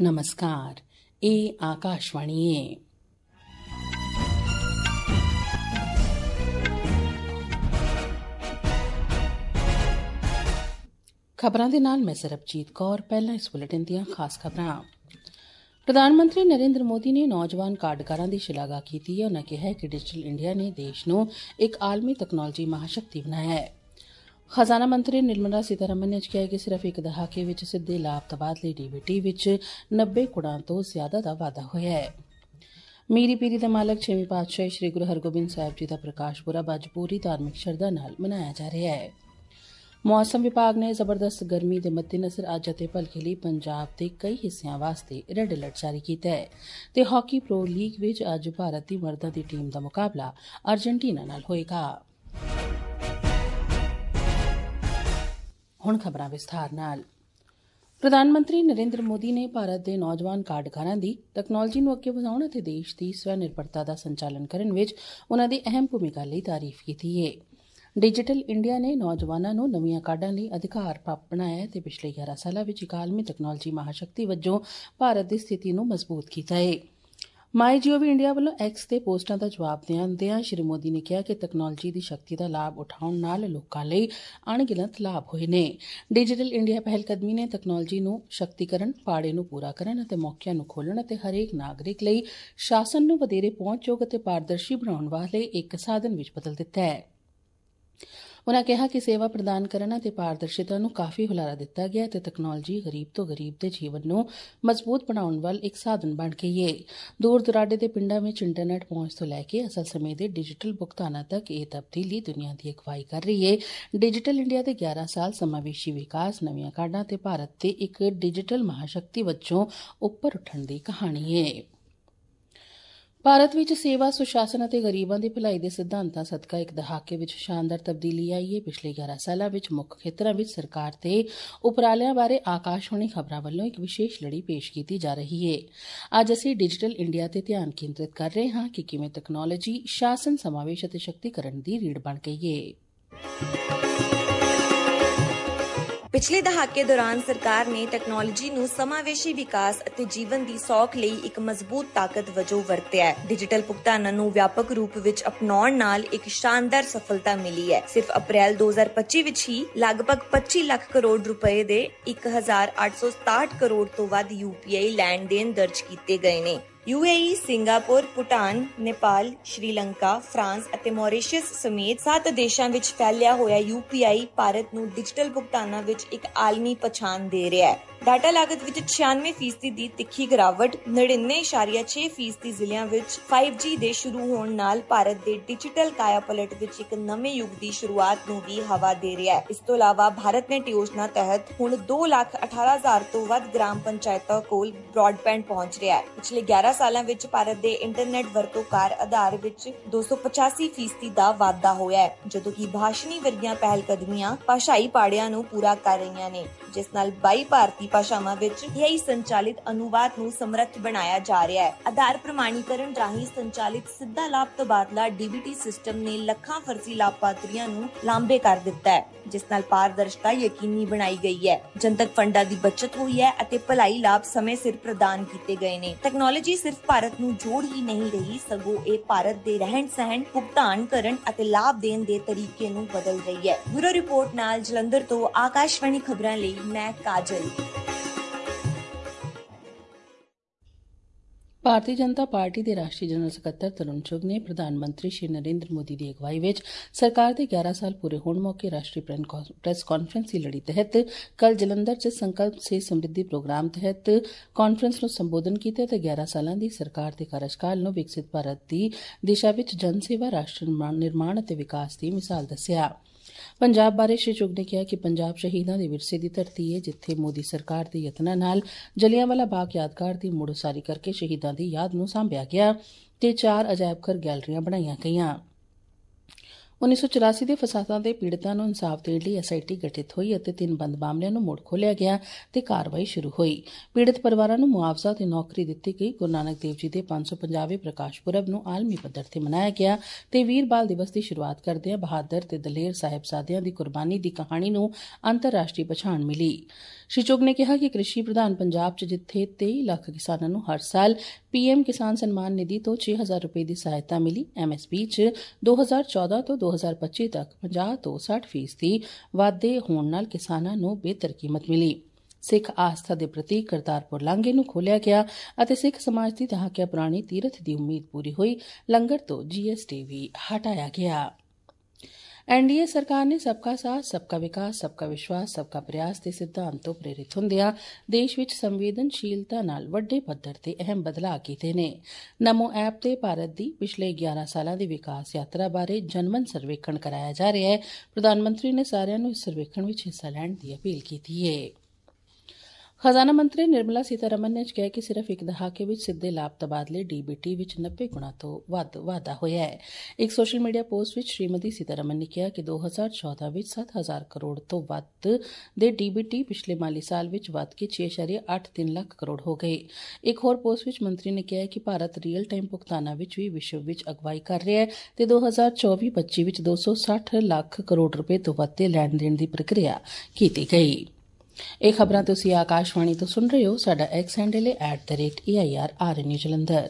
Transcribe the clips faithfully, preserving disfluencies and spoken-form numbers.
नमस्कार, ਇਹ ਆਕਾਸ਼ਵਾਣੀ ਹੈ। ਖਬਰਾਂ ਦੇ ਨਾਲ ਮੈਂ ਸਰਬਜੀਤ ਕੌਰ। ਪਹਿਲਾਂ ਇਸ ਬੁਲੇਟਿਨ ਦੀਆਂ ਖਾਸ ਖਬਰਾਂ। ਪ੍ਰਧਾਨ ਮੰਤਰੀ ਨਰਿੰਦਰ ਮੋਦੀ ਨੇ ਨੌਜਵਾਨ ਕਾਰਡਕਾਰਾਂ ਦੀ ਸ਼ਲਾਘਾ ਕੀਤੀ ਹੈ। ਉਨ੍ਹਾਂ ਕਿਹਾ ਕਿ ਡਿਜੀਟਲ ਇੰਡੀਆ ਨੇ ਦੇਸ਼ ਨੂੰ ਇੱਕ ਆਲਮੀ ਤਕਨਾਲੋਜੀ ਮਹਾਸ਼ਕਤੀ ਬਣਾਇਆ ਹੈ। ਖਜ਼ਾਨਾ ਮੰਤਰੀ ਨਿਰਮਲਾ ਸੀਤਾਰਮਨ ਨੇ ਅੱਜ ਕਿਹਾ ਕਿ ਸਿਰਫ ਇੱਕ ਦਹਾਕੇ ਵਿੱਚ ਸਿੱਧੇ ਲਾਭ ਤਬਾਦਲੇ ਡੀ ਬੀ ਟੀ ਵਿੱਚ ਨੱਬੇ ਗੁਣਾ ਤੋਂ ਜ਼ਿਆਦਾ ਦਾ ਵਾਧਾ ਹੋਇਆ ਹੈ। ਮੀਰੀ ਪੀਰੀ ਦਾ ਮਾਲਕ ਛੇਵੀਂ ਪਾਤਸ਼ਾਹੀ ਸ੍ਰੀ ਗੁਰੂ ਹਰਗੋਬਿੰਦ ਸਾਹਿਬ ਜੀ ਦਾ ਪ੍ਰਕਾਸ਼ ਪੁਰਬ ਅੱਜ ਪੂਰੀ ਧਾਰਮਿਕ ਸ਼ਰਧਾ ਨਾਲ ਮਨਾਇਆ ਜਾ ਰਿਹਾ ਹੈ। ਮੌਸਮ ਵਿਭਾਗ ਨੇ ਜ਼ਬਰਦਸਤ ਗਰਮੀ ਦੇ ਮੱਦੇਨਜ਼ਰ ਅੱਜ ਅਤੇ ਭਲਕੇ ਲਈ ਪੰਜਾਬ ਦੇ ਕਈ ਹਿੱਸਿਆਂ ਵਾਸਤੇ ਰੈੱਡ ਅਲਰਟ ਜਾਰੀ ਕੀਤਾ ਹੈ ਤੇ ਹਾਕੀ ਪ੍ਰੋ ਲੀਗ ਵਿੱਚ ਅੱਜ ਭਾਰਤ ਦੀ ਮਰਦਾਂ ਦੀ ਟੀਮ ਦਾ ਮੁਕਾਬਲਾ ਅਰਜਨਟੀਨਾ ਨਾਲ ਹੋਏਗਾ। ਹੁਣ ਖਬਰਾਂ ਵਿਸਥਾਰ ਨਾਲ। ਪ੍ਰਧਾਨ ਮੰਤਰੀ ਨਰਿੰਦਰ ਮੋਦੀ ਨੇ ਭਾਰਤ ਦੇ ਨੌਜਵਾਨ ਕਾਰਡਕਾਰਾਂ ਦੀ ਤਕਨਾਲੋਜੀ ਨੂੰ ਅੱਗੇ ਵਧਾਉਣ ਅਤੇ ਦੇਸ਼ ਦੀ ਸਵੈ ਨਿਰਭਰਤਾ ਦਾ ਸੰਚਾਲਨ ਕਰਨ ਵਿੱਚ ਉਨ੍ਹਾਂ ਦੀ ਅਹਿਮ ਭੂਮਿਕਾ ਲਈ ਤਾਰੀਫ ਕੀਤੀ ਹੈ। ਡਿਜੀਟਲ ਇੰਡੀਆ ਨੇ ਨੌਜਵਾਨਾਂ ਨੂੰ ਨਵੀਆਂ ਕਾਢਾਂ ਲਈ ਅਧਿਕਾਰ ਪ੍ਰਾਪਤ ਬਣਾਇਆ ਹੈ ਅਤੇ ਪਿਛਲੇ ਗਿਆਰਾਂ ਸਾਲਾਂ ਵਿੱਚ ਇੱਕ ਆਲਮੀ ਤਕਨਾਲੋਜੀ ਮਹਾਸ਼ਕਤੀ ਵਜੋਂ ਭਾਰਤ ਦੀ ਸਥਿਤੀ ਨੂੰ ਮਜ਼ਬੂਤ ਕੀਤਾ ਹੈ। ਮਾਈ ਜੀਓਵੀ ਇੰਡੀਆ ਵੱਲੋਂ ਐਕਸ ਦੇ ਪੋਸਟਾਂ ਦਾ ਜਵਾਬ ਦਿੰਦਿਆਂ ਸ਼੍ਰੀ ਮੋਦੀ ਨੇ ਕਿਹਾ ਕਿ ਤਕਨਾਲੋਜੀ ਦੀ ਸ਼ਕਤੀ ਦਾ ਲਾਭ ਉਠਾਉਣ ਨਾਲ ਲੋਕਾਂ ਲਈ ਅਣਗਿਣਤ ਲਾਭ ਹੋਏ ਨੇ। ਡਿਜੀਟਲ ਇੰਡੀਆ ਪਹਿਲਕਦਮੀ ਨੇ ਤਕਨਾਲੋਜੀ ਨੂੰ ਸ਼ਕਤੀਕਰਨ, ਪਾੜੇ ਨੂੰ ਪੂਰਾ ਕਰਨ ਅਤੇ ਮੌਕਿਆਂ ਨੂੰ ਖੋਲ੍ਹਣ ਅਤੇ ਹਰੇਕ ਨਾਗਰਿਕ ਲਈ ਸ਼ਾਸਨ ਨੂੰ ਵਧੇਰੇ ਪਹੁੰਚਯੋਗ ਅਤੇ ਪਾਰਦਰਸ਼ੀ ਬਣਾਉਣ ਵਾਲੇ ਇੱਕ ਸਾਧਨ ਵਿੱਚ ਬਦਲ ਦਿੱਤਾ ਹੈ। ਉਨ੍ਹਾਂ ਕਿਹਾ ਕਿ ਸੇਵਾ ਪ੍ਰਦਾਨ ਕਰਨ ਅਤੇ ਪਾਰਦਰਸ਼ਿਤਾ ਨੂੰ ਕਾਫੀ ਹੁਲਾਰਾ ਦਿੱਤਾ ਗਿਆ ਅਤੇ ਤਕਨਾਲੋਜੀ ਗਰੀਬ ਤੋਂ ਗਰੀਬ ਦੇ ਜੀਵਨ ਨੂੰ ਮਜ਼ਬੂਤ ਬਣਾਉਣ ਵੱਲ ਇੱਕ ਸਾਧਨ ਬਣ ਗਈ ਹੈ। ਦੂਰ ਦੁਰਾਡੇ ਦੇ ਪਿੰਡਾਂ ਵਿੱਚ ਇੰਟਰਨੈਟ ਪਹੁੰਚ ਤੋਂ ਲੈ ਕੇ ਅਸਲ ਸਮੇਂ ਦੇ ਡਿਜੀਟਲ ਭੁਗਤਾਨਾਂ ਤੱਕ ਇਹ ਤਬਦੀਲੀ ਦੁਨੀਆ ਦੀ ਅਗਵਾਈ ਕਰ ਰਹੀ ਹੈ। ਡਿਜੀਟਲ ਇੰਡੀਆ ਦੇ ਗਿਆਰਾਂ ਸਾਲ ਸਮਾਵੇਸ਼ੀ ਵਿਕਾਸ, ਨਵੀਆਂ ਕਾਢਾਂ ਤੇ ਭਾਰਤ ਦੇ ਇੱਕ ਡਿਜੀਟਲ ਮਹਾਸ਼ਕਤੀ ਵਜੋਂ ਉੱਪਰ ਉੱਠਣ ਦੀ ਕਹਾਣੀ ਹੈ। ਭਾਰਤ ਵਿੱਚ ਸੇਵਾ, ਸੁਸ਼ਾਸਨ ਅਤੇ ਗਰੀਬਾਂ ਦੀ ਭਲਾਈ ਦੇ ਸਿਧਾਂਤਾਂ ਸਦਕਾ ਇੱਕ ਦਹਾਕੇ ਵਿੱਚ ਸ਼ਾਨਦਾਰ ਤਬਦੀਲੀ ਆਈ ਹੈ। ਪਿਛਲੇ ਗਿਆਰਾਂ ਸਾਲਾਂ ਵਿੱਚ ਮੁੱਖ ਖੇਤਰਾਂ ਵਿੱਚ ਸਰਕਾਰ ਦੇ ਉਪਰਾਲਿਆਂ ਬਾਰੇ ਆਕਾਸ਼ਵਾਣੀ ਖਬਰਾਂ ਵੱਲੋਂ ਇੱਕ ਵਿਸ਼ੇਸ਼ ਲੜੀ ਪੇਸ਼ ਕੀਤੀ ਜਾ ਰਹੀ ਹੈ। ਅੱਜ ਅਸੀਂ ਡਿਜੀਟਲ ਇੰਡੀਆ ਤੇ ਧਿਆਨ ਕੇਂਦਰਿਤ ਕਰ ਰਹੇ ਹਾਂ ਕਿ ਕਿਵੇਂ ਤਕਨਾਲੋਜੀ ਸ਼ਾਸਨ, ਸਮਾਵੇਸ਼ ਅਤੇ ਸ਼ਕਤੀਕਰਨ ਦੀ ਰੀੜ ਬਣ ਗਈ ਹੈ। ਪਿਛਲੇ ਦਹਾਕੇ ਦੌਰਾਨ ਸਰਕਾਰ ਨੇ ਟੈਕਨੋਲੋਜੀ ਨੂੰ ਸਮਾਵੇਸ਼ੀ ਵਿਕਾਸ ਅਤੇ ਜੀਵਨ ਦੀ ਸੌਖ ਲਈ ਇੱਕ ਮਜ਼ਬੂਤ ਤਾਕਤ ਵਜੋਂ ਵਰਤਿਆ ਹੈ। ਡਿਜੀਟਲ ਭੁਗਤਾਨਾਂ ਨੂੰ ਵਿਆਪਕ ਰੂਪ ਵਿੱਚ ਅਪਣਾਉਣ ਨਾਲ ਇੱਕ ਸ਼ਾਨਦਾਰ ਸਫਲਤਾ ਮਿਲੀ ਹੈ। ਸਿਰਫ ਅਪ੍ਰੈਲ ਦੋ ਹਜ਼ਾਰ ਪੱਚੀ ਵਿੱਚ ਹੀ ਲਗਭਗ ਪੱਚੀ ਲੱਖ ਕਰੋੜ ਰੁਪਏ ਦੇ ਇੱਕ ਹਜ਼ਾਰ ਅੱਠ ਸੌ ਸਤਾਹਠ ਕਰੋੜ ਤੋਂ ਵੱਧ ਯੂ ਪੀ ਆਈ ਲੈਣ ਦੇਣ ਦਰਜ ਕੀਤੇ ਗਏ ਨੇ। U A E, Singapore, Bhutan, Nepal, Sri Lanka, France ਅਤੇ ਮੌਰੀਸ਼ੀਅਸ ਸਮੇਤ ਸੱਤ ਦੇਸ਼ਾਂ ਵਿੱਚ ਫੈਲਿਆ ਹੋਇਆ ਯੂ ਪੀ ਆਈ ਭਾਰਤ ਨੂੰ ਡਿਜੀਟਲ ਭੁਗਤਾਨਾਂ ਵਿੱਚ ਇੱਕ ਆਲਮੀ ਪਛਾਣ ਦੇ ਰਿਹਾ ਹੈ। ਡਾਟਾ ਲਾਗਤ ਵਿੱਚ ਛਿਆਨਵੇਂ ਫੀਸਦੀ ਦੀ ਤਿੱਖੀ ਗਿਰਾਵਟ, ਨੜਿਨਵੇਂ ਇਸ਼ਾਰੀਆ ਛੇ ਫੀਸਦੀ ਜ਼ਿਲ੍ਹਿਆਂ ਵਿੱਚ ਫਾਈਵ ਜੀ ਦੇ ਸ਼ੁਰੂ ਹੋਣ ਨਾਲ ਭਾਰਤ ਦੇ ਡਿਜੀਟਲ ਕਾਇਆ ਪਲਟ ਵਿੱਚ ਇੱਕ ਨਵੇਂ ਯੁੱਗ ਦੀ ਸ਼ੁਰੂਆਤ ਨੂੰ ਵੀ ਹਵਾ ਦੇ ਰਿਹਾ ਹੈ। ਇਸ ਤੋਂ ਇਲਾਵਾ ਭਾਰਤ ਨੈਟ ਯੋਜਨਾ ਤਹਿਤ ਹੁਣ ਦੋ ਲੱਖ ਅਠਾਰਾਂ ਹਜ਼ਾਰ ਤੋਂ ਵੱਧ ਗ੍ਰਾਮ ਪੰਚਾਇਤਾਂ ਕੋਲ ਬ੍ਰਾਡਬੈਂਡ ਪਹੁੰਚ ਰਿਹਾ ਹੈ। ਪਿਛਲੇ ਗਿਆਰਾਂ ਸਾਲਾਂ ਵਿੱਚ ਭਾਰਤ ਦੇ ਇੰਟਰਨੈਟ ਵਰਤੋਂਕਾਰ ਆਧਾਰ ਵਿੱਚ ਦੋ ਸੌ ਪਚਾਸੀ ਫੀਸਦੀ ਦਾ ਵਾਧਾ ਹੋਇਆ ਹੈ, ਜਦੋਂ ਕਿ ਭਾਸ਼ਣੀ ਵਰਗੀਆਂ ਪਹਿਲਕਦਮੀਆਂ ਭਾਸ਼ਾਈ ਪਾੜਿਆਂ ਨੂੰ ਪੂਰਾ ਕਰ ਰਹੀਆਂ ਨੇ, ਜਿਸ ਨਾਲ ਬਾਈ ਭਾਰਤੀ ਭਾਸ਼ਾਵਾਂ ਵਿੱਚ ਏ ਆਈ ਸੰਚਾਲਿਤ ਅਨੁਵਾਦ ਨੂੰ ਸਮਰੱਥ ਬਣਾਇਆ ਜਾ ਰਿਹਾ ਹੈ। ਆਧਾਰ ਪ੍ਰਮਾਣੀਕਰਨ ਰਾਹੀਂ ਸੰਚਾਲਿਤ ਸਿੱਧਾ ਲਾਭ ਤਬਾਦਲਾ ਡੀ ਬੀ ਟੀ ਸਿਸਟਮ ਨੇ ਲੱਖਾਂ ਫਰਜ਼ੀ ਲਾਭਪਾਤਰੀਆਂ ਨੂੰ ਲਾਂਭੇ ਕਰ ਦਿੱਤਾ ਹੈ, ਜਿਸ ਨਾਲ ਪਾਰਦਰਸ਼ਤਾ ਯਕੀਨੀ ਬਣਾਈ ਗਈ ਹੈ। ਜਨਤਕ ਫੰਡਾਂ ਦੀ ਬਚਤ ਹੋਈ ਹੈ ਅਤੇ ਭਲਾਈ ਲਾਭ ਸਮੇਂ ਸਿਰ ਪ੍ਰਦਾਨ ਕੀਤੇ ਗਏ ਨੇ। ਟੈਕਨੋਲੋਜੀ ਸਿਰਫ ਭਾਰਤ ਨੂੰ ਜੋੜ ਹੀ ਨਹੀਂ ਰਹੀ, ਸਗੋਂ ਇਹ ਭਾਰਤ ਦੇ ਰਹਿਣ ਸਹਿਣ, ਭੁਗਤਾਨ ਕਰਨ ਅਤੇ ਲਾਭ ਦੇਣ ਦੇ ਤਰੀਕੇ ਨੂੰ ਬਦਲ ਰਹੀ ਹੈ। ਬਿਊਰੋ ਰਿਪੋਰਟ ਨਾਲ ਜਲੰਧਰ ਤੋਂ ਆਕਾਸ਼ਵਾਣੀ ਖਬਰਾਂ ਲਈ ਮੈਂ ਕਾਜਲ। ਭਾਰਤੀ ਜਨਤਾ ਪਾਰਟੀ ਦੇ ਰਾਸ਼ਟਰੀ ਜਨਰਲ ਸਕੱਤਰ ਤਰੁਣ ਚੁਗ ਨੇ ਪ੍ਰਧਾਨ ਮੰਤਰੀ ਸ਼੍ਰੀ ਨਰਿੰਦਰ ਮੋਦੀ ਦੀ ਅਗਵਾਈ ਵਿੱਚ ਸਰਕਾਰ ਦੇ ਗਿਆਰਾਂ ਸਾਲ ਪੂਰੇ ਹੋਣ ਮੌਕੇ ਰਾਸ਼ਟਰੀ ਪ੍ਰੈਸ ਕਾਨਫਰੰਸ ਦੀ ਲੜੀ ਤਹਿਤ ਕੱਲ੍ਹ ਜਲੰਧਰ ਚ ਸੰਕਲਪ ਸੇ ਸਮਰਿੱਧੀ ਪ੍ਰੋਗਰਾਮ ਤਹਿਤ ਕਾਨਫਰੰਸ ਨੂੰ ਸੰਬੋਧਨ ਕੀਤਾ ਅਤੇ ਗਿਆਰਾਂ ਸਾਲਾਂ ਦੀ ਸਰਕਾਰ ਦੇ ਕਾਰਜਕਾਲ ਨੂੰ ਵਿਕਸਿਤ ਭਾਰਤ ਦੀ ਦਿਸ਼ਾ ਵਿੱਚ ਜਨ ਸੇਵਾ, ਰਾਸ਼ਟਰ ਨਿਰਮਾਣ ਅਤੇ ਵਿਕਾਸ ਦੀ ਮਿਸਾਲ ਦੱਸਿਆ। ਪੰਜਾਬ ਬਾਰੇ ਸ਼੍ਰੀ ਚੁਗ ਨੇ ਕਿਹਾ ਕਿ ਪੰਜਾਬ ਸ਼ਹੀਦਾਂ ਦੇ ਵਿਰਸੇ ਦੀ ਧਰਤੀ ਹੈ, ਜਿੱਥੇ ਮੋਦੀ ਸਰਕਾਰ ਦੇ ਯਤਨਾਂ ਨਾਲ ਜਲਿਆਂਵਾਲਾ ਬਾਗ ਯਾਦਗਾਰ ਦੀ ਮੁੜ ਉਸਾਰੀ ਕਰਕੇ ਸ਼ਹੀਦਾਂ ਦੀ ਯਾਦ ਨੂੰ ਸਾਂਭਿਆ ਗਿਆ ਤੇ ਚਾਰ ਅਜਾਇਬ ਘਰ ਗੈਲਰੀਆਂ ਬਣਾਈਆਂ ਗਈਆਂ। उन्नीस सौ चौरासी ਦੇ ਫਸਾਦਾਂ ਦੇ ਪੀੜਤਾਂ ਨੂੰ ਇਨਸਾਫ ਦੇਣ ਲਈ ਐਸ ਆਈ ਟੀ ਗਠਿਤ ਹੋਈ ਅਤੇ ਤਿੰਨ ਬੰਦ ਮਾਮਲਿਆਂ ਨੂੰ ਮੁੜ ਖੋਲ੍ਹਿਆ ਗਿਆ ਤੇ ਕਾਰਵਾਈ ਸ਼ੁਰੂ ਹੋਈ। ਪੀੜਤ ਪਰਿਵਾਰਾਂ ਨੂੰ ਮੁਆਵਜ਼ਾ ਤੇ ਨੌਕਰੀ ਦਿੱਤੀ ਗਈ। ਗੁਰੂ ਨਾਨਕ ਦੇਵ ਜੀ ਦੇ ਪੰਜ ਸੌ ਪੰਜਾਹਵੇਂ ਪ੍ਰਕਾਸ਼ ਪੁਰਬ ਨੂੰ ਆਲਮੀ ਪੱਧਰ ਤੇ ਮਨਾਇਆ ਗਿਆ ਤੇ ਵੀਰ ਬਾਲ ਦਿਵਸ ਦੀ ਸ਼ੁਰੂਆਤ ਕਰਦਿਆਂ ਬਹਾਦਰ ਤੇ ਦਲੇਰ ਸਾਹਿਬਜ਼ਾਦਿਆਂ ਦੀ ਕੁਰਬਾਨੀ ਦੀ ਕਹਾਣੀ ਨੂੰ ਅੰਤਰਰਾਸ਼ਟਰੀ ਪਛਾਣ ਮਿਲੀ। ਸ਼੍ਰੀ ਚੁੱਘ ਨੇ ਕਿਹਾ ਕਿ ਕ੍ਰਿਸ਼ੀ ਪ੍ਰਧਾਨ ਪੰਜਾਬ 'ਚ ਜਿੱਥੇ ਤੇਈ ਲੱਖ ਕਿਸਾਨਾਂ ਨੂੰ ਹਰ ਸਾਲ ਪੀ ਐਮ ਕਿਸਾਨ ਸਨਮਾਨ ਨਿਧੀ ਤੋਂ ਛੇ ਹਜ਼ਾਰ ਰੁਪਏ ਦੀ ਸਹਾਇਤਾ ਮਿਲੀ, ਐਮ ਐਸ ਪੀ 'ਚ ਦੋ ਹਜ਼ਾਰ ਚੌਦਾਂ ਤੋਂ ਦੋ ਹਜ਼ਾਰ ਪੱਚੀ ਤੱਕ ਪੰਜਾਹ ਤੋਂ ਸੱਠ ਫੀਸਦੀ ਵਾਧੇ ਹੋਣ ਨਾਲ ਕਿਸਾਨਾਂ ਨੂੰ ਬਿਹਤਰ ਕੀਮਤ ਮਿਲੀ। ਸਿੱਖ ਆਸਥਾ ਦੇ ਪ੍ਰਤੀਕ ਕਰਤਾਰਪੁਰ ਲਾਂਘੇ ਨੂੰ ਖੋਲ੍ਹਿਆ ਗਿਆ ਅਤੇ ਸਿੱਖ ਸਮਾਜ ਦੀ ਦਹਾਕਿਆਂ ਪੁਰਾਣੀ ਤੀਰਥ ਦੀ ਉਮੀਦ ਪੂਰੀ ਹੋਈ। ਲੰਗਰ ਤੋਂ ਜੀ ਐਸ ਟੀ ਵੀ ਹਟਾਇਆ ਗਿਆ। ਐਨ ਡੀ ਏ ਸਰਕਾਰ ਨੇ ਸਬਕਾ ਸਾਥ, ਸਬਕਾ ਵਿਕਾਸ, ਸਬਕਾ ਵਿਸ਼ਵਾਸ, ਸਬਕਾ ਪ੍ਰਯਾਸ ਦੇ ਸਿਧਾਂਤ ਤੋਂ ਪ੍ਰੇਰਿਤ ਹੁੰਦਿਆਂ ਦੇਸ਼ ਵਿੱਚ ਸੰਵੇਦਨਸ਼ੀਲਤਾ ਨਾਲ ਵੱਡੇ ਪੱਧਰ ਤੇ ਅਹਿਮ ਬਦਲਾਅ ਕੀਤੇ ਨੇ। ਨਮੋ ਐਪ ਤੇ ਭਾਰਤ ਦੀ ਪਿਛਲੇ ਗਿਆਰਾਂ ਸਾਲਾਂ ਦੀ ਵਿਕਾਸ ਯਾਤਰਾ ਬਾਰੇ ਜਨਮਨ ਸਰਵੇਖਣ ਕਰਾਇਆ ਜਾ ਰਿਹਾ ਹੈ। ਪ੍ਰਧਾਨ ਮੰਤਰੀ ਨੇ ਸਾਰਿਆਂ ਨੂੰ ਇਸ ਸਰਵੇਖਣ ਵਿੱਚ ਹਿੱਸਾ ਲੈਣ ਦੀ ਅਪੀਲ ਕੀਤੀ ਹੈ। ਖਜ਼ਾਨਾ ਮੰਤਰੀ ਨਿਰਮਲਾ ਸੀਤਾਰਮਨ ਨੇ ਕਿਹਾ ਕਿ ਸਿਰਫ ਇੱਕ ਦਹਾਕੇ ਵਿੱਚ ਸਿੱਧੇ ਲਾਭ ਤਬਾਦਲੇ ਡੀ ਬੀ ਟੀ ਵਿੱਚ ਨੱਬੇ ਗੁਣਾ ਤੋਂ ਵੱਧ ਵਾਧਾ ਹੋਇਆ ਹੈ। ਇੱਕ ਸੋਸ਼ਲ ਮੀਡੀਆ ਪੋਸਟ ਵਿੱਚ ਸ਼੍ਰੀਮਤੀ ਸੀਤਾਰਮਨ ਨੇ ਕਿਹਾ ਕਿ ਦੋ ਹਜ਼ਾਰ ਚੌਦਾਂ ਵਿੱਚ ਸੱਤ ਹਜ਼ਾਰ ਕਰੋੜ ਤੋਂ ਵੱਧ ਦੇ ਡੀ ਬੀ ਟੀ ਪਿਛਲੇ ਮਾਲੀ ਸਾਲ ਵਿੱਚ ਵੱਧ ਕੇ ਛੇ ਦਸ਼ਮਲਵ ਅੱਠ ਤਿੰਨ ਲੱਖ ਕਰੋੜ ਹੋ ਗਏ। ਇੱਕ ਹੋਰ ਪੋਸਟ ਵਿੱਚ ਮੰਤਰੀ ਨੇ ਕਿਹਾ ਕਿ ਭਾਰਤ ਰੀਅਲ ਟਾਈਮ ਭੁਗਤਾਨਾਂ ਵਿੱਚ ਵੀ ਵਿਸ਼ਵ ਵਿੱਚ ਅਗਵਾਈ ਕਰ ਰਿਹਾ ਹੈ ਤੇ ਦੋ ਹਜ਼ਾਰ ਚੌਵੀ ਪੱਚੀ ਵਿੱਚ ਦੋ ਸੌ ਸੱਠ ਲੱਖ ਕਰੋੜ ਰੁਪਏ ਤੋਂ ਵੱਧ ਦੇ ਲੈਣ ਦੇਣ ਦੀ ਪ੍ਰਕਿਰਿਆ ਕੀਤੀ ਗਈ। ਇਹ ਖਬਰਾਂ ਤੁਸੀਂ ਆਕਾਸ਼ਵਾਣੀ ਤੋਂ ਸੁਣ ਰਹੇ ਹੋ। ਸਾਡਾ ਐਕਸ ਹੈਂਡਲ ਹੈ at the rate A I R R N Jalandhar.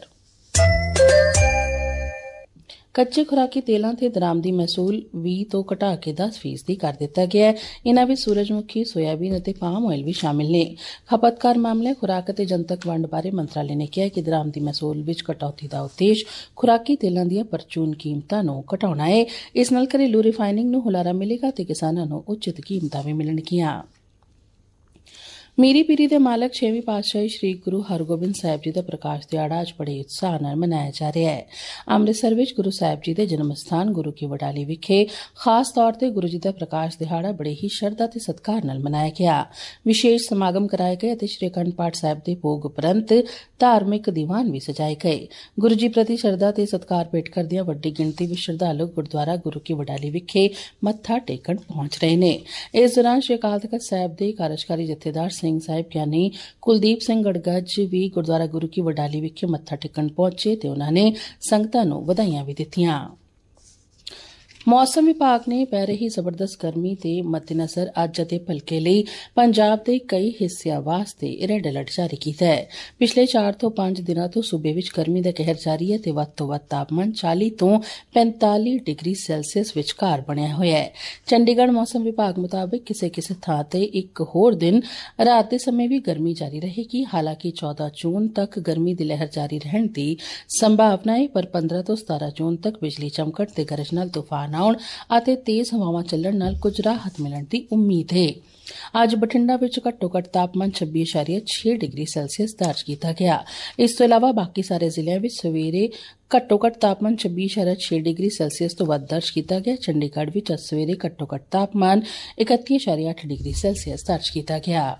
ਕੱਚੇ ਖੁਰਾਕੀ ਤੇਲਾਂ ਤੇ ਦਰਾਮਦੀ ਮਹਿਸੂਲ ਵੀਹ ਤੋਂ ਘਟਾ ਕੇ ਦਸ ਫੀਸਦੀ ਕਰ ਦਿੱਤਾ ਗਿਆ ਹੈ। ਇਨ੍ਹਾਂ ਵਿੱਚ ਸੂਰਜਮੁਖੀ, ਸੋਇਆਬੀਨ ਅਤੇ ਪਾਮ ਆਇਲ ਵੀ ਸ਼ਾਮਿਲ ਨੇ। ਖਪਤਕਾਰ ਮਾਮਲੇ, ਖੁਰਾਕ ਅਤੇ ਜਨਤਕ ਵੰਡ ਬਾਰੇ ਮੰਤਰਾਲੇ ਨੇ ਕਿਹਾ ਕਿ ਦਰਾਮਦੀ ਮਹਿਸੂਲ ਵਿੱਚ ਕਟੌਤੀ ਦਾ ਉਦੇਸ਼ ਖੁਰਾਕੀ ਤੇਲਾਂ ਦੀਆਂ ਪਰਚੂਨ ਕੀਮਤਾਂ ਨੂੰ ਘਟਾਉਣਾ ਹੈ। ਇਸ ਨਾਲ ਘਰੇਲੂ ਰਿਫਾਈਨਿੰਗ ਨੂੰ ਹੁਲਾਰਾ ਮਿਲੇਗਾ ਤੇ ਕਿਸਾਨਾਂ ਨੂੰ ਉਚਿਤ ਕੀਮਤਾਂ ਵੀ ਮਿਲਣਗੀਆਂ। ਮੀਰੀ ਪੀਰੀ ਦੇ ਮਾਲਕ ਛੇਵੀਂ ਪਾਤਸ਼ਾਹੀ ਸ੍ਰੀ ਗੁਰੂ ਹਰਗੋਬਿੰਦ ਸਾਹਿਬ ਜੀ ਦਾ ਪ੍ਰਕਾਸ਼ ਦਿਹਾੜਾ ਅੱਜ ਬੜੇ ਉਤਸ਼ਾਹ ਨਾਲ ਮਨਾਇਆ ਜਾ ਰਿਹਾ ਹੈ। ਅੰਮ੍ਰਿਤਸਰ ਵਿੱਚ ਗੁਰੂ ਸਾਹਿਬ ਜੀ ਦੇ ਜਨਮ ਸਥਾਨ ਗੁਰੂ ਕੀ ਵਡਾਲੀ ਵਿਖੇ ਖਾਸ ਤੌਰ ਤੇ ਗੁਰੂ ਜੀ ਦਾ ਪ੍ਰਕਾਸ਼ ਦਿਹਾੜਾ ਬੜੇ ਹੀ ਸ਼ਰਧਾ ਤੇ ਸਤਿਕਾਰ ਨਾਲ ਮਨਾਇਆ ਗਿਆ। ਵਿਸ਼ੇਸ਼ ਸਮਾਗਮ ਕਰਾਏ ਗਏ ਅਤੇ ਸ੍ਰੀ ਅਖੰਡ ਪਾਠ ਸਾਹਿਬ ਦੇ ਭੋਗ ਉਪਰੰਤ ਧਾਰਮਿਕ ਦੀਵਾਨ ਵੀ ਸਜਾਏ ਗਏ। ਗੁਰੂ ਜੀ ਪ੍ਰਤੀ ਸ਼ਰਧਾ ਤੇ ਸਤਿਕਾਰ ਭੇਟ ਕਰਦਿਆਂ ਵੱਡੀ ਗਿਣਤੀ ਵਿੱਚ ਸ਼ਰਧਾਲੂ ਗੁਰਦੁਆਰਾ ਗੁਰੂ ਕੀ ਵਡਾਲੀ ਵਿਖੇ ਮੱਥਾ ਟੇਕਣ ਪਹੁੰਚ ਰਹੇ ਨੇ। ਇਸ ਦੌਰਾਨ ਸ੍ਰੀ ਅਕਾਲ ਤਖ਼ਤ ਸਾਹਿਬ ਦੇ ਕਾਰਜਕਾਰੀ ਜਥੇਦਾਰ ਸਿੰਘ ਸਾਹਿਬ ਗਿਆਨੀ ਕੁਲਦੀਪ ਸਿੰਘ ਗੜਗੱਜ ਵੀ ਗੁਰਦੁਆਰਾ ਗੁਰੂ ਕੀ ਵਡਾਲੀ ਵਿਖੇ ਮੱਥਾ ਟੇਕਣ ਪਹੁੰਚੇ ਤੇ ਉਨ੍ਹਾਂ ਨੇ ਸੰਗਤਾਂ ਨੂੰ ਵਧਾਈਆਂ ਵੀ ਦਿੱਤੀਆਂ। ਮੌਸਮ ਵਿਭਾਗ ਨੇ ਪੈ ਰਹੀ ਜ਼ਬਰਦਸਤ ਗਰਮੀ ਦੇ ਮੱਦੇਨਜ਼ਰ ਅੱਜ ਅਤੇ ਭਲਕੇ ਲਈ ਪੰਜਾਬ ਦੇ ਕਈ ਹਿੱਸਿਆਂ ਵਾਸਤੇ ਰੈੱਡ ਅਲਰਟ ਜਾਰੀ ਕੀਤਾ ਹੈ। ਪਿਛਲੇ ਚਾਰ ਤੋਂ ਪੰਜ ਦਿਨਾਂ ਤੋਂ ਸੂਬੇ ਵਿੱਚ ਗਰਮੀ ਦਾ ਕਹਿਰ ਜਾਰੀ ਹੈ ਤੇ ਵੱਧ ਤੋਂ ਵੱਧ ਤਾਪਮਾਨ ਚਾਲੀ ਤੋਂ ਪੈਂਤਾਲੀ ਡਿਗਰੀ ਸੈਲਸੀਅਸ ਵਿਚਕਾਰ ਬਣਿਆ ਹੋਇਆ ਹੈ। ਚੰਡੀਗੜ੍ਹ ਮੌਸਮ ਵਿਭਾਗ ਮੁਤਾਬਕ ਕਿਸੇ ਕਿਸੇ ਥਾਂ ਤੇ ਇੱਕ ਹੋਰ ਦਿਨ ਰਾਤ ਦੇ ਸਮੇਂ ਵੀ ਗਰਮੀ ਜਾਰੀ ਰਹੇਗੀ। ਹਾਲਾਂਕਿ ਚੌਦਾਂ ਜੂਨ ਤੱਕ ਗਰਮੀ ਦੀ ਲਹਿਰ ਜਾਰੀ ਰਹਿਣ ਦੀ ਸੰਭਾਵਨਾ ਹੈ, ਪਰ ਪੰਦਰਾਂ ਤੋਂ ਸਤਾਰਾਂ ਜੂਨ ਤੱਕ ਬਿਜਲੀ ਚਮਕਣ ਤੇ ਗਰਜ ਨਾਲ ਤੂਫਾਨ ਆਉਣ ਅਤੇ ਤੇਜ਼ ਹਵਾਵਾਂ ਚੱਲਣ ਨਾਲ ਕੁਝ ਰਾਹਤ ਮਿਲਣ ਦੀ ਉਮੀਦ ਹੈ। ਅੱਜ ਬਠਿੰਡਾ ਵਿੱਚ ਘੱਟੋ ਘੱਟ ਤਾਪਮਾਨ ਛੱਬੀ ਦਸ਼ਮਲਵ ਛੇ ਡਿਗਰੀ ਸੈਲਸੀਅਸ ਦਰਜ ਕੀਤਾ ਗਿਆ। ਇਸ ਤੋਂ ਇਲਾਵਾ ਬਾਕੀ ਸਾਰੇ ਜ਼ਿਲ੍ਹਿਆਂ ਵਿੱਚ ਸਵੇਰੇ ਘੱਟੋ ਘੱਟ ਤਾਪਮਾਨ ਛੱਬੀ ਦਸ਼ਮਲਵ ਛੇ ਡਿਗਰੀ ਸੈਲਸੀਅਸ ਤੋਂ ਵੱਧ ਦਰਜ ਕੀਤਾ ਗਿਆ। ਚੰਡੀਗੜ੍ਹ ਵਿੱਚ ਅੱਜ ਸਵੇਰੇ ਘੱਟੋ ਘੱਟ ਤਾਪਮਾਨ ਇਕੱਤੀ ਦਸ਼ਮਲਵ ਅੱਠ ਡਿਗਰੀ ਸੈਲਸੀਅਸ ਦਰਜ ਕੀਤਾ ਗਿਆ।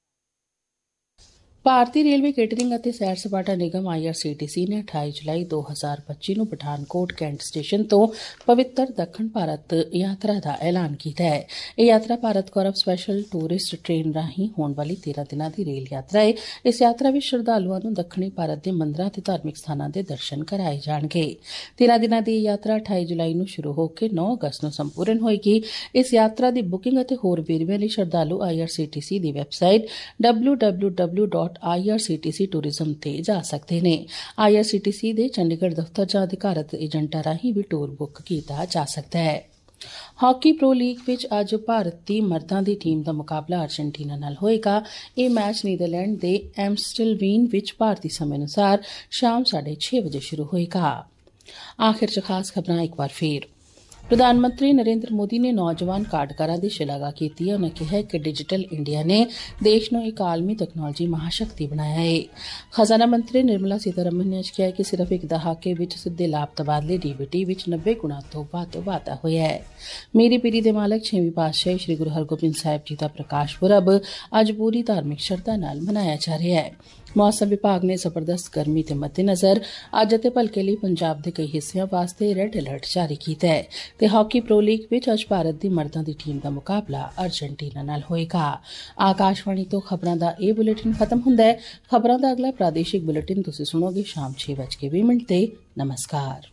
ਭਾਰਤੀ ਰੇਲਵੇ ਕੇਟਰਿੰਗ ਅਤੇ ਸੈਰ ਸਪਾਟਾ ਨਿਗਮ ਆਈ ਆਰ ਸੀ ਟੀ ਸੀ ਨੇ ਅਠਾਈ ਜੁਲਾਈ ਦੋ ਹਜ਼ਾਰ ਪੱਚੀ ਨੂੰ ਪਠਾਨਕੋਟ ਕੈਂਟ ਸਟੇਸ਼ਨ ਤੋਂ ਪਵਿੱਤਰ ਦੱਖਣ ਭਾਰਤ ਯਾਤਰਾ ਦਾ ਐਲਾਨ ਕੀਤਾ ਹੈ। ਇਹ ਯਾਤਰਾ Bharat Gaurav special tourist train ਰਾਹੀਂ ਹੋਣ ਵਾਲੀ ਤੇਰਾਂ ਦਿਨਾਂ ਦੀ ਰੇਲ ਯਾਤਰਾ ਹੈ। ਇਸ ਯਾਤਰਾ ਵਿੱਚ ਸ਼ਰਧਾਲੂਆਂ ਨੂੰ ਦੱਖਣੀ ਭਾਰਤ ਦੇ ਮੰਦਰਾਂ ਅਤੇ ਧਾਰਮਿਕ ਸਥਾਨਾਂ ਦੇ ਦਰਸ਼ਨ ਕਰਾਏ ਜਾਣਗੇ। ਤੇਰਾਂ ਦਿਨਾਂ ਦੀ ਇਹ ਯਾਤਰਾ ਅਠਾਈ ਜੁਲਾਈ ਨੂੰ ਸ਼ੁਰੂ ਹੋ ਕੇ ਨੌਂ ਅਗਸਤ ਨੂੰ ਸੰਪੂਰਨ ਹੋਏਗੀ। ਇਸ ਯਾਤਰਾ ਦੀ ਬੁਕਿੰਗ ਅਤੇ ਹੋਰ ਵੇਰਵਿਆਂ ਲਈ ਸ਼ਰਧਾਲੂ I R C T C ਦੀ website W W W dot I R C T C tourism ਤੇ ਜਾ ਸਕਦੇ ਨੇ। ਆਈ ਆਰ ਸੀ ਟੀ ਸੀ ਦੇ ਚੰਡੀਗੜ੍ਹ ਦਫ਼ਤਰ ਜਾਂ ਅਧਿਕਾਰਤ ਏਜੰਟਾਂ ਰਾਹੀਂ ਵੀ ਟੂਰ ਬੁੱਕ ਕੀਤਾ ਜਾ ਸਕਦਾ ਹੈ। ਹਾਕੀ ਪ੍ਰੋ ਲੀਗ ਵਿੱਚ ਅੱਜ ਭਾਰਤੀ ਮਰਦਾਂ ਦੀ ਟੀਮ ਦਾ ਮੁਕਾਬਲਾ ਅਰਜਨਟੀਨਾ ਨਾਲ ਹੋਏਗਾ। ਇਹ ਮੈਚ ਨੀਦਰਲੈਂਡ ਦੇ ਐਮਸਟਲਵੀਨ ਵਿੱਚ ਭਾਰਤੀ ਸਮੇਂ ਅਨੁਸਾਰ ਸ਼ਾਮ ਸਾਢੇ ਛੇ ਵਜੇ ਸ਼ੁਰੂ ਹੋਏਗਾ। ਆਖਿਰ 'ਚ ਖਾਸ ਖਬਰਾਂ ਇੱਕ ਵਾਰ ਫੇਰ। ਪ੍ਰਧਾਨ ਮੰਤਰੀ ਨਰਿੰਦਰ ਮੋਦੀ ਨੇ ਨੌਜਵਾਨ ਕਾਰਡਕਾਰਾਂ ਦੀ ਸ਼ਲਾਘਾ ਕੀਤੀ ਹੈ। ਉਨ੍ਹਾਂ ਕਿਹਾ ਕਿ ਡਿਜੀਟਲ ਇੰਡੀਆ ਨੇ ਦੇਸ਼ ਨੂੰ ਇੱਕ ਆਲਮੀ ਤਕਨਾਲੋਜੀ ਮਹਾਸ਼ਕਤੀ ਬਣਾਇਆ ਹੈ। ਖਜ਼ਾਨਾ ਮੰਤਰੀ ਨਿਰਮਲਾ ਸੀਤਾਰਮਨ ਨੇ ਅੱਜ ਕਿਹਾ ਕਿ ਸਿਰਫ ਇੱਕ ਦਹਾਕੇ ਵਿੱਚ ਸਿੱਧੇ ਲਾਭ ਤਬਾਦਲੇ ਡੀ ਬੀ ਟੀ ਵਿੱਚ ਨੱਬੇ ਗੁਣਾ ਤੋਂ ਵੱਧ ਵਾਧਾ ਹੋਇਆ ਹੈ। ਮੀਰੀ ਪੀਰੀ ਦੇ ਮਾਲਕ ਛੇਵੀਂ ਪਾਤਸ਼ਾਹੀ ਸ੍ਰੀ ਗੁਰੂ ਹਰਗੋਬਿੰਦ ਸਾਹਿਬ ਜੀ ਦਾ ਪ੍ਰਕਾਸ਼ ਪੁਰਬ ਅੱਜ ਪੂਰੀ ਧਾਰਮਿਕ ਸ਼ਰਧਾ ਨਾਲ ਮਨਾਇਆ ਜਾ ਰਿਹਾ ਹੈ। मौसम विभाग ने जबरदस्त गर्मी के मद्देनजर अज्ज ते भलके लई पंजाब के कई हिस्सों वास्ते रेड अलर्ट जारी किया है ते हॉकी प्रो लीग विच अज्ज भारत दी मर्दां दी टीम दा मुकाबला अर्जेंटीना नाल होएगा। आकाशवाणी तो खबरां दा एह बुलेटिन खत्म हुंदा है। खबरां दा अगला प्रादेशिक बुलेटिन तुसीं सुणोगे शाम छे बज के बीस मिनट ते। नमस्कार।